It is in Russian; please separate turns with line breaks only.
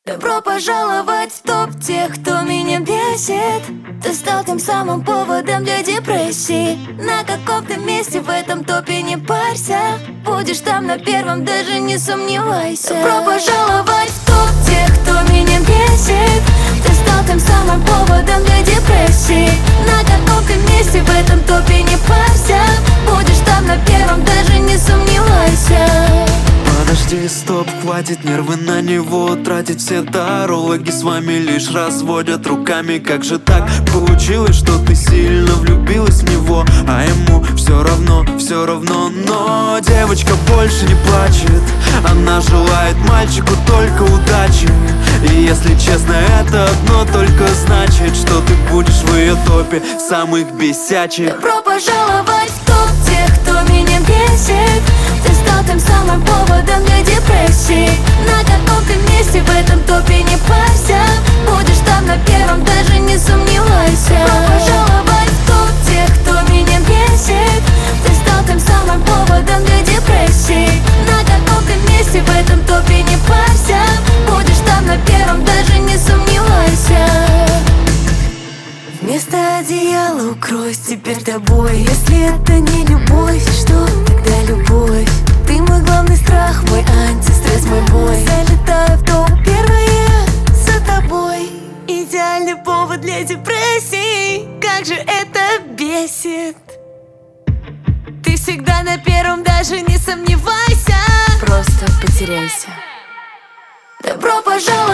Добро пожаловать в топ тех, кто меня бесит. Ты стал тем самым поводом для депрессии. На каком-то месте в этом топе не парься. Будешь там на первом, даже не сомневайся. Добро пожаловать в топ тех, кто меня бесит. Ты стал тем самым поводом для депрессии. На каком-то месте в этом топе не парься. Будешь там на первом, даже не сомневайся.
Подожди, стоп, хватит нервы на него тратить. Все тарологи с вами лишь разводят руками. Как же так получилось, что ты сильно влюбилась в него, а ему все равно. Но девочка больше не плачет. Она желает мальчику только удачи. И если честно, это одно только значит, что ты будешь в ее топе самых бесячих.
Добро пожаловать в топ тех, кто меня бесит. Ты стал тем самым поводом для депрессии. На каком-то месте в этом топе не парься. Будешь там на первом, даже не сомневайся. Добро пожаловать в топ тех, кто меня бесит. Ты стал тем самым поводом для депрессии. На каком-то месте в этом топе не парься. Будешь там на первом, даже не сомневайся. Вместо одеяла укройся теперь тобой. Если это не любовь, что тогда любовь? Ты мой главный страх, мой антистресс, мой бой. Залетаю в топ первое за тобой. Идеальный повод для депрессии. Как же это бесит. Ты всегда на первом, даже не сомневайся. Просто потеряйся. Добро пожаловать